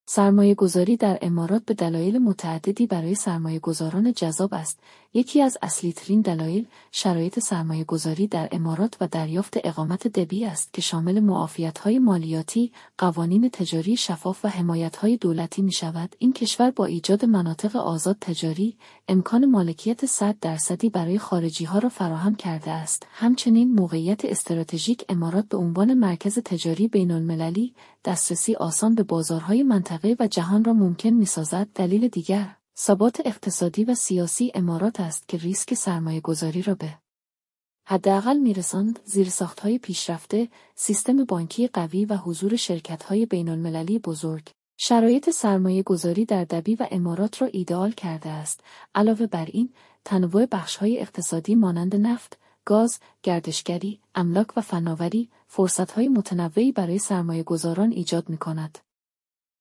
سرمایه‌گذاری در امارات به دلایل متعددی برای سرمایه‌گذاران جذاب است. یکی از اصلی‌ترین دلایل، شرایط سرمایه‌گذاری در امارات و دریافت اقامت دبی است که شامل معافیت‌های مالیاتی، قوانین تجاری شفاف و حمایت‌های دولتی می‌شود. این کشور با ایجاد مناطق آزاد تجاری، امکان مالکیت 100% برای خارجی‌ها را فراهم کرده است. همچنین موقعیت استراتژیک امارات به عنوان مرکز تجاری بین‌المللی، دسترسی آسان به بازارهای منطقه و جهان را ممکن می‌سازد. دلیل دیگر، ثبات اقتصادی و سیاسی امارات است که ریسک سرمایه‌گذاری را به حداقل می‌رساند. زیرساخت‌های پیشرفته، سیستم بانکی قوی و حضور شرکت‌های بین‌المللی بزرگ، شرایط سرمایه‌گذاری در دبی و امارات را ایدئال کرده است. علاوه بر این، تنوع بخش‌های اقتصادی مانند نفت، گاز، گردشگری، املاک و فناوری، فرصت‌های متنوعی برای سرمایه‌گذاران ایجاد می‌کند.